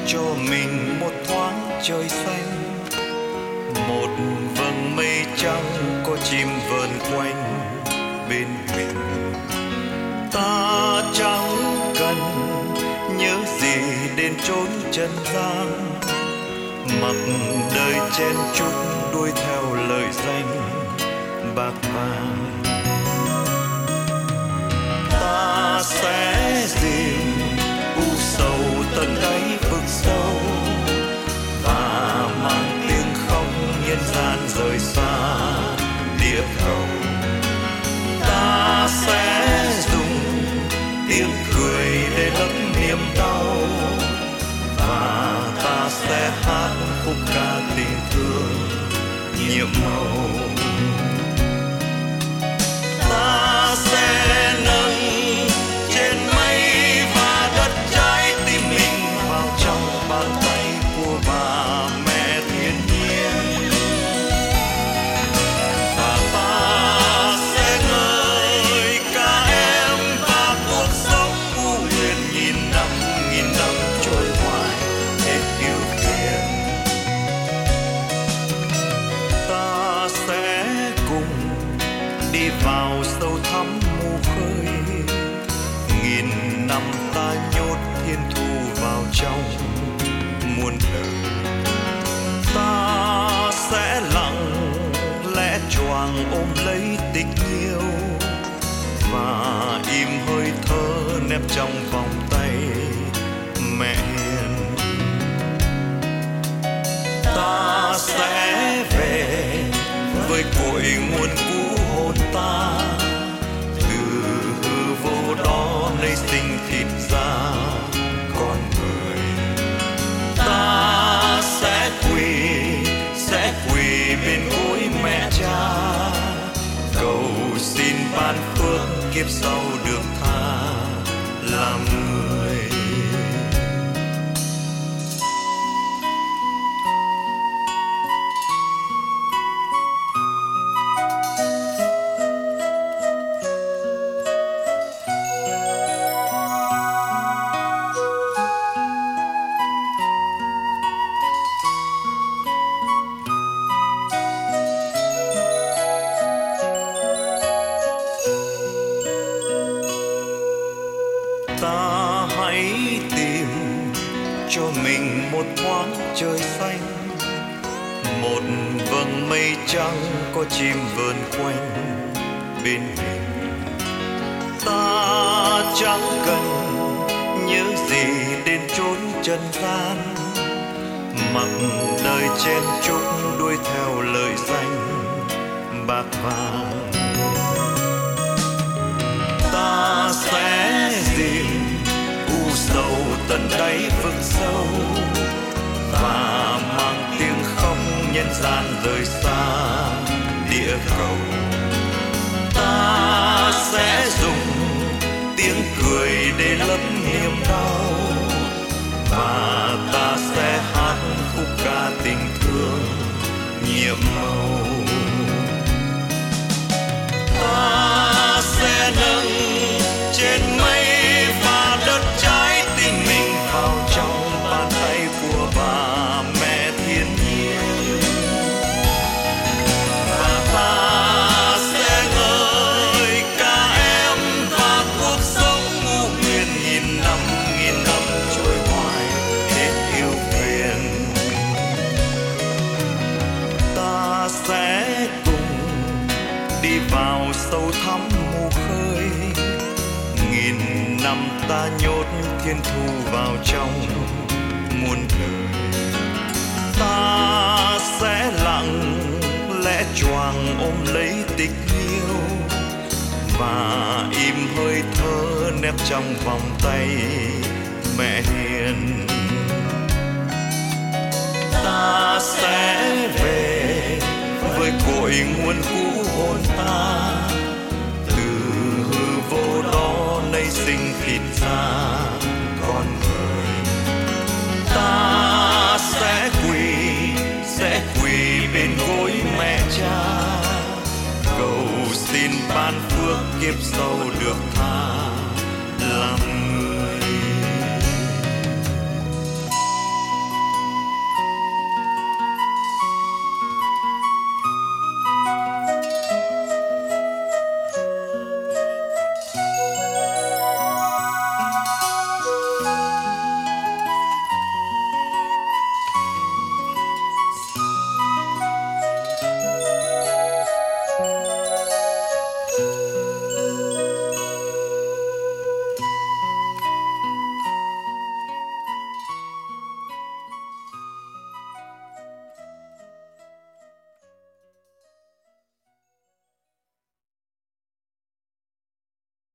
cho mình một thoáng trời xanh, một vầng mây trắng có chim vờn quanh bên mình. Ta chẳng cần nhớ gì đến chốn trần gian, mặc đời chen chúc đuổi theo lời danh bạc vàng. Ta sẽ dìm u sầu tận đáy vực sâu và mang tiếng khóc nhân gian rời xa địa cầu. Ta sẽ dùng tiếng cười để lấp niềm đau và ta sẽ hát khúc ca tình thương nhiệm màu. Ta sẽ nâng trên mây và đất trái tim mình vào trong bàn tay của bà mẹ thiên nhiên. Và ta sẽ ngợi ca em và cuộc sống u huyền nghìn năm trôi hoài hết ưu phiền. Ta sẽ cùng đi vào sâu thẳm mù khơi, nghìn năm ta nhốt thiên thu vào trong muôn đời. Ta sẽ lặng lẽ choàng ôm lấy tình yêu và im hơi thở nép trong vòng tay mẹ hiền. Ta sẽ về với cội nguồn cũ hồn ta, từ hư vô đó nơi sinh thịt ra con người. Ta sẽ quỳ bên gối mẹ cha, cầu xin ban phước kiếp sau được tha làm người. Ta hãy tìm cho mình một thoáng trời xanh, một vầng mây trắng có chim vờn quanh bên mình. Ta chẳng cần nhớ gì đến chốn trần gian, mặc đời chen chúc đuổi theo lời danh bạc vàng. Ta sẽ dìm u sầu tận đáy vực sâu và mang tiếng khóc nhân gian rời xa địa cầu. Ta sẽ dùng tiếng cười để lấp niềm đau và ta sẽ hát khúc ca tình thương nhiệm màu. Ta sẽ nâng trên mây và đất trái tim mình vào trong bàn tay của bà mẹ thiên nhiên. Và ta sẽ ngợi ca em và cuộc sống u huyền nghìn năm trôi hoài hết ưu phiền. Ta sẽ cùng đi vào sâu thẳm mù khơi, nghìn năm ta nhốt thiên thu vào trong muôn đời. Ta sẽ lặng lẽ choàng ôm lấy tình yêu và im hơi thở nép trong vòng tay mẹ hiền. Ta sẽ về với cội nguồn cũ hồn ta, từ hư vô đó nơi sinh thịt ra con người. Ta sẽ quỳ bên gối mẹ cha, cầu xin ban phước kiếp sau được